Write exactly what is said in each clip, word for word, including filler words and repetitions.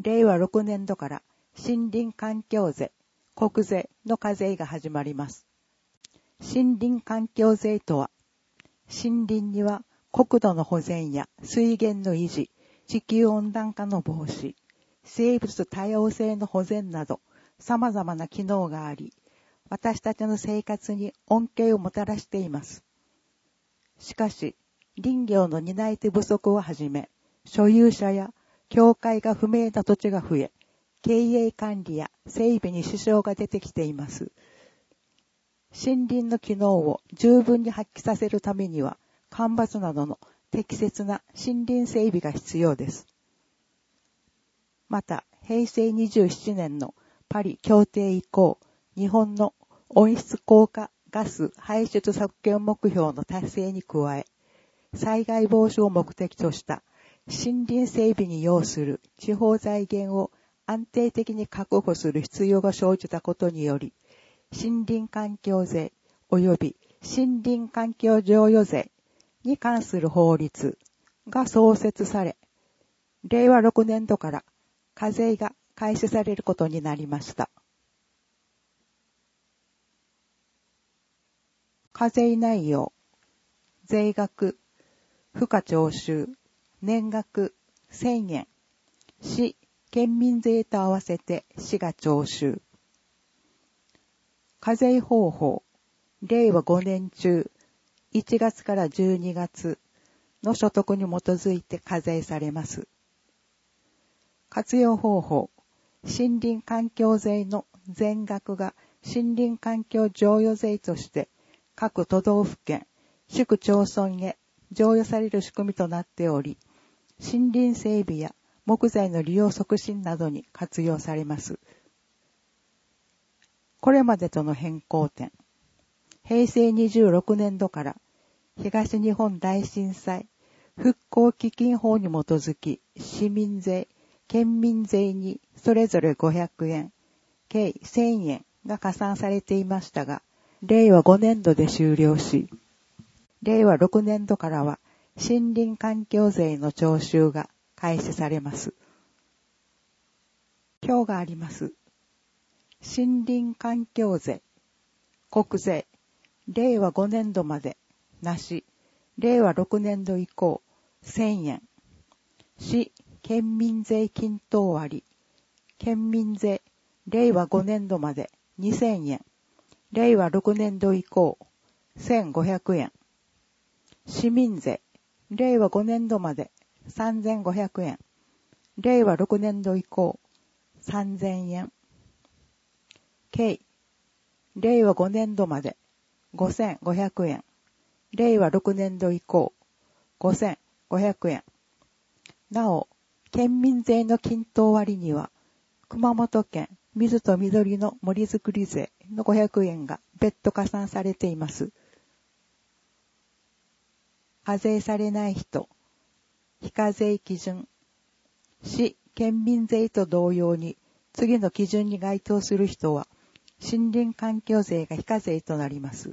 れいわろくねんどから森林環境税、国税の課税が始まります。森林環境税とは、森林には国土の保全や水源の維持、地球温暖化の防止、生物多様性の保全など様々な機能があり、私たちの生活に恩恵をもたらしています。しかし、林業の担い手不足をはじめ、所有者や境界が不明な土地が増え、経営管理や整備に支障が出てきています。森林の機能を十分に発揮させるためには、間伐などの適切な森林整備が必要です。また、へいせいにじゅうななねんのパリ協定以降、日本の温室効果ガス排出削減目標の達成に加え、災害防止を目的とした森林整備に要する地方財源を安定的に確保する必要が生じたことにより、森林環境税及び森林環境譲与税に関する法律が創設され、れいわろくねんどから課税が開始されることになりました。課税内容、税額、付加徴収、年額せんえん、市、県民税と合わせて市が徴収。課税方法、れいわごねん中、いちがつからじゅうにがつの所得に基づいて課税されます。活用方法、森林環境税の全額が森林環境譲与税として各都道府県、市区町村へ譲与される仕組みとなっており、森林整備や木材の利用促進などに活用されます。これまでとの変更点、へいせいにじゅうろくねんどから東日本大震災復興基金法に基づき市民税、県民税にそれぞれごひゃくえん、計せんえんが加算されていましたが、れいわごねんどで終了し、れいわろくねんどからは森林環境税の徴収が開始されます。表があります。森林環境税、国税、れいわごねんどまでなし、れいわろくねんど以降せんえん、市、県民税均等割、県民税、れいわごねんどまでにせんえん、れいわろくねんど以降せんごひゃくえん、市民税、れいわごねんどまでさんぜんごひゃくえん、れいわろくねんど以降さんぜんえん、県、れいわごねんどまでごせんごひゃくえん、れいわろくねんど以降ごせんごひゃくえん。なお、県民税の均等割には、熊本県水と緑の森づくり税のごひゃくえんが別途加算されています。課税されない人、非課税基準、市、県民税と同様に次の基準に該当する人は、森林環境税が非課税となります。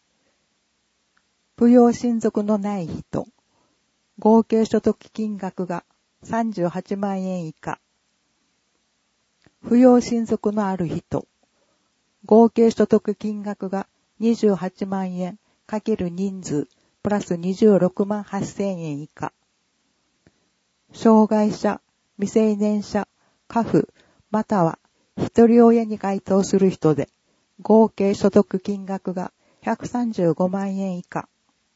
扶養親族のない人、合計所得金額がさんじゅうはちまんえん以下。扶養親族のある人、合計所得金額がにじゅうはちまんえん×人数プラスにじゅうろくまんはっせんえん以下。障害者、未成年者、家父、または一人親に該当する人で、合計所得金額がひゃくさんじゅうごまんえん以下。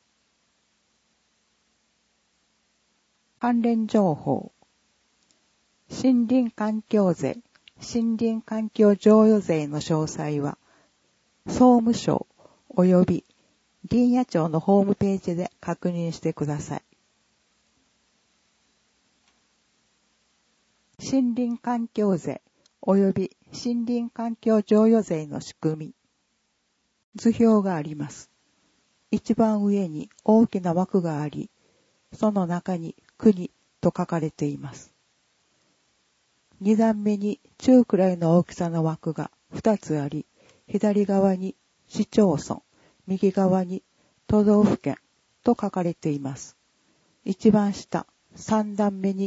関連情報。森林環境税、森林環境譲与税の詳細は、総務省及び林野庁のホームページで確認してください。森林環境税及び森林環境譲与税の仕組み。図表があります。一番上に大きな枠があり、その中に国と書かれています。二段目に中くらいの大きさの枠が二つあり、左側に市町村、右側に都道府県と書かれています。一番下、三段目に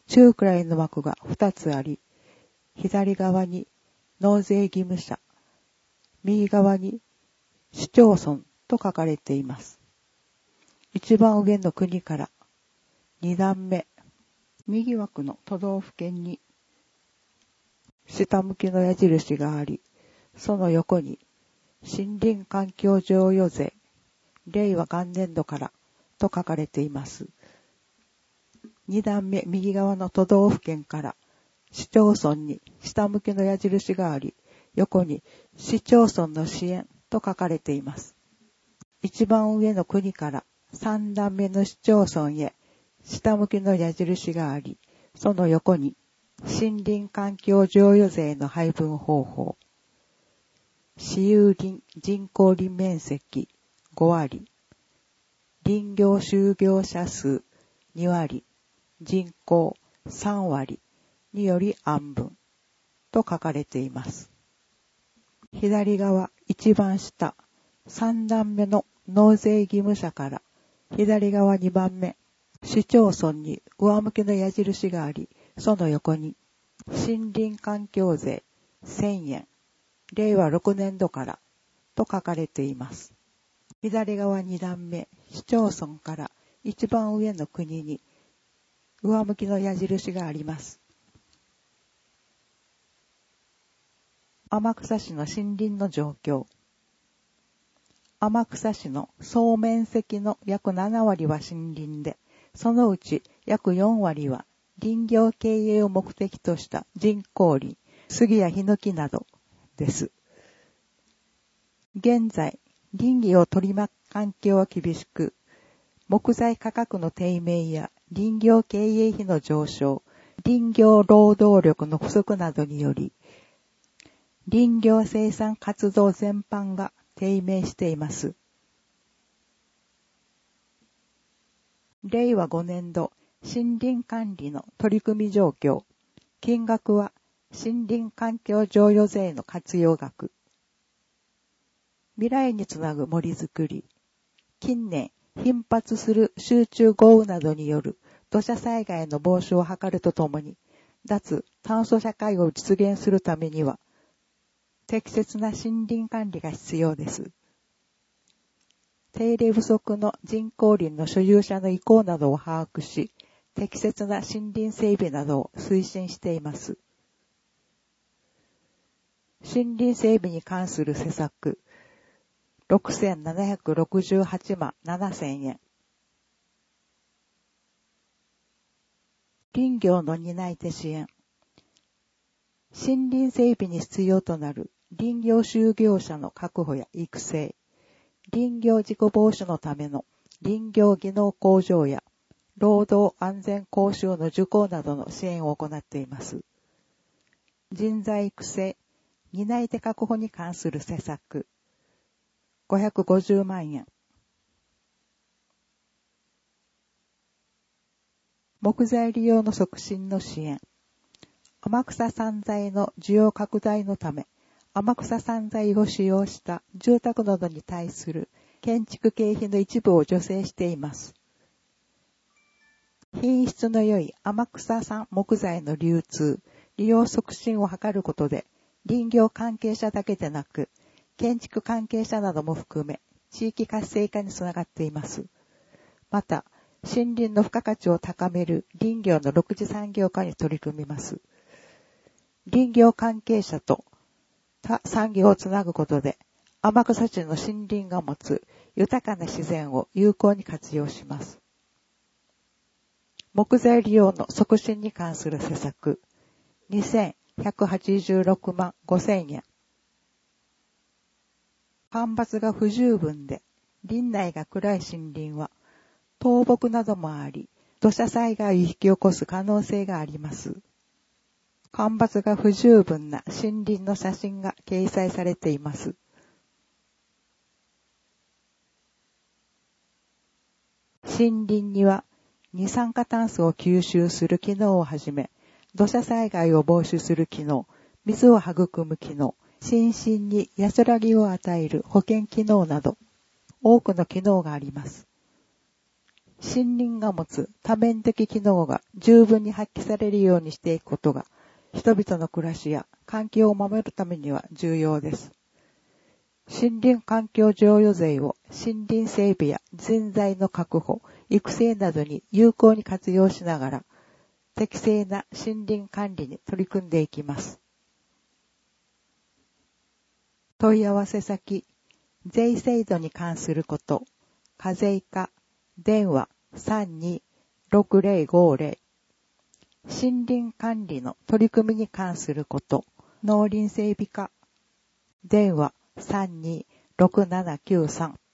中くらいの幕がふたつあり、左側に納税義務者、右側に市町村と書かれています。一番上の国から二段目、右枠の都道府県に下向きの矢印があり、その横に森林環境譲与税、令和元年度からと書かれています。二段目右側の都道府県から市町村に下向きの矢印があり、横に市町村の支援と書かれています。一番上の国から三段目の市町村へ下向きの矢印があり、その横に森林環境譲与税の配分方法、私有林人工林面積ごわり、林業就業者数にわり、人口さんわりにより案分と書かれています。左側一番下さん段目の納税義務者から左側にばんめ市町村に上向きの矢印があり、その横に森林環境税せんえん、令和ろく年度からと書かれています。左側に段目市町村から一番上の国に上向きの矢印があります。天草市の森林の状況。天草市の総面積の約ななわりは森林で、そのうち約よんわりは林業経営を目的とした人工林、杉やヒノキなどです。現在、林業を取り巻く環境は厳しく、木材価格の低迷や林業経営費の上昇、林業労働力の不足などにより、林業生産活動全般が低迷しています。令和ご年度森林管理の取り組み状況。金額は森林環境譲与税の活用額。未来につなぐ森づくり。近年頻発する集中豪雨などによる土砂災害の防止を図るとともに、脱炭素社会を実現するためには、適切な森林管理が必要です。手入れ不足の人工林の所有者の意向などを把握し、適切な森林整備などを推進しています。森林整備に関する施策、ろくせんななひゃくろくじゅうはちまんななせんえん。林業の担い手支援。森林整備に必要となる林業就業者の確保や育成、林業事故防止のための林業技能向上や労働安全講習の受講などの支援を行っています。人材育成、担い手確保に関する施策、ごひゃくごじゅうまんえん。木材利用の促進の支援。天草産材の需要拡大のため、天草産材を使用した住宅などに対する建築経費の一部を助成しています。品質の良い天草産木材の流通、利用促進を図ることで、林業関係者だけでなく、建築関係者なども含め、地域活性化につながっています。また、森林の付加価値を高める林業のろく次産業化に取り組みます。林業関係者と他産業をつなぐことで、天草市の森林が持つ豊かな自然を有効に活用します。木材利用の促進に関する施策、にせんひゃくはちじゅうろくまんごせんえん。間伐が不十分で、林内が暗い森林は、倒木などもあり、土砂災害を引き起こす可能性があります。間伐が不十分な森林の写真が掲載されています。森林には二酸化炭素を吸収する機能をはじめ、土砂災害を防止する機能、水を育む機能、心身に安らぎを与える保健機能など、多くの機能があります。 森林が持つ多面的機能が十分に発揮されるようにしていくことが、人々の暮らしや環境を守るためには重要です。森林環境譲与税を森林整備や人材の確保、育成などに有効に活用しながら、適正な森林管理に取り組んでいきます。問い合わせ先、税制度に関すること、課税課、電話 さんにーろくぜろごぜろ、森林管理の取り組みに関すること、農林整備課、電話 さんにーろくななきゅうさん